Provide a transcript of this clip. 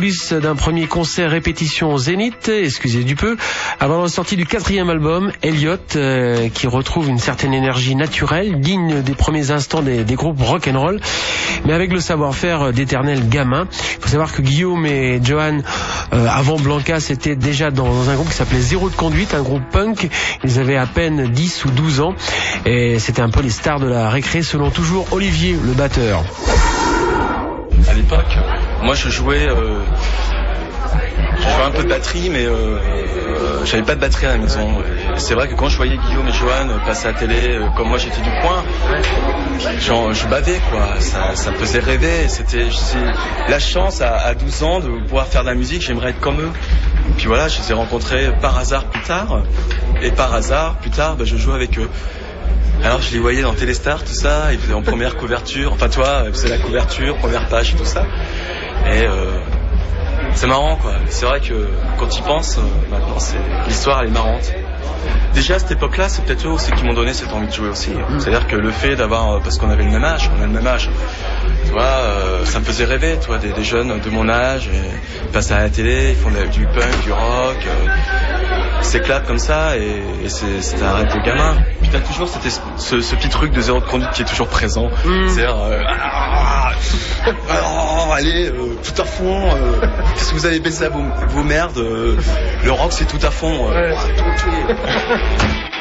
Plus d'un premier concert répétition au Zénith, excusez du peu, avant la sortie du 4e album, Elliot, qui retrouve une certaine énergie naturelle, digne des premiers instants des groupes rock'n'roll, mais avec le savoir-faire d'éternels gamins. Il faut savoir que Guillaume et Johan, avant Blanca, c'était déjà dans un groupe qui s'appelait Zéro de Conduite, un groupe punk. Ils avaient à peine 10 ou 12 ans, et c'était un peu les stars de la récré, selon toujours Olivier, le batteur. À l'époque, moi je jouais un peu de batterie, mais j'avais pas de batterie à la maison. C'est vrai que quand je voyais Guillaume et Johan passer à la télé, comme moi j'étais du coin, je bavais quoi. Ça me faisait rêver. C'était la chance à 12 ans de pouvoir faire de la musique. J'aimerais être comme eux. Puis voilà, je les ai rencontrés par hasard plus tard. Et par hasard, plus tard, je jouais avec eux. Alors je les voyais dans Téléstar, tout ça, ils faisaient en première couverture, enfin toi, ils faisaient la couverture, première page et tout ça. Et c'est marrant quoi, c'est vrai que quand ils pensent, maintenant l'histoire elle est marrante. Déjà à cette époque-là, c'est peut-être eux aussi qui m'ont donné cette envie de jouer aussi. C'est-à-dire que le fait d'avoir, parce qu'on avait le même âge, tu vois, ça me faisait rêver, tu vois, des jeunes de mon âge, ils passent à la télé, ils font du punk, du rock, ils s'éclatent comme ça, et c'était un rêve de gamin. Puis t'as toujours ce petit truc de Zéro de Conduite qui est toujours présent. C'est-à-dire, allez, tout à fond, qu'est-ce que vous allez baisser à vos merdes, le rock c'est tout à fond.